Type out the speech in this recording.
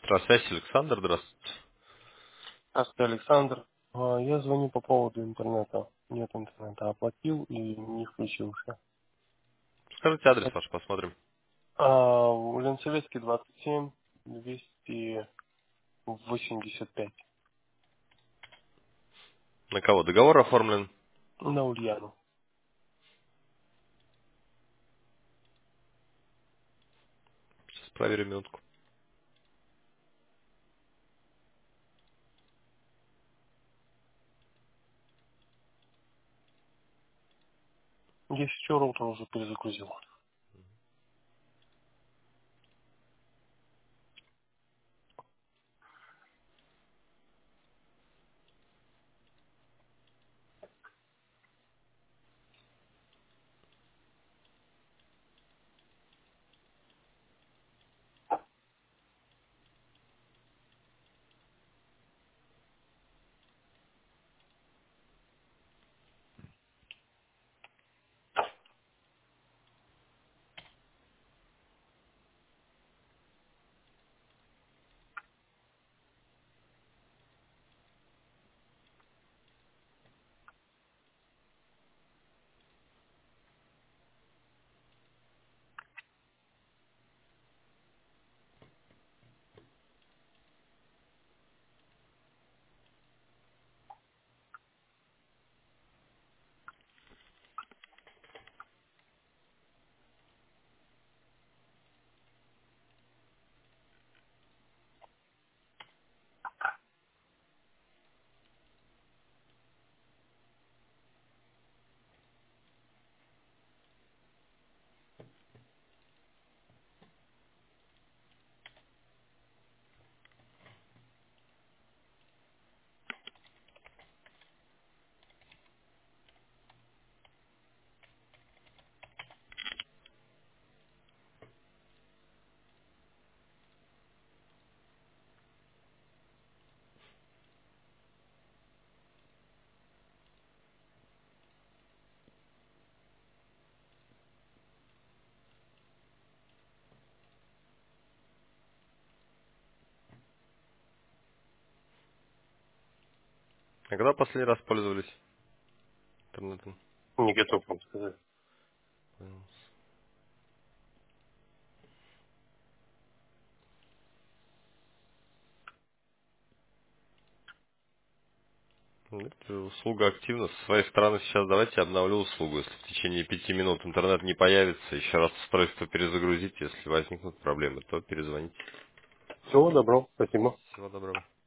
Здравствуйте, Александр, здравствуйте. Здравствуйте, Александр. Я звоню по поводу интернета. Нет интернета. Оплатил и не включился. Скажите адрес ваш, посмотрим. Ленсоветский 27, 285. На кого договор оформлен? На Ульяну. Сейчас проверим минутку. Я еще роутер уже перезагрузил. А когда последний раз пользовались интернетом? Не готов вам сказать. Понял. Услуга активна. С своей стороны сейчас давайте обновлю услугу. Если в течение 5 минут интернет не появится, еще раз устройство перезагрузите. Если возникнут проблемы, то перезвоните. Всего доброго. Спасибо. Всего доброго.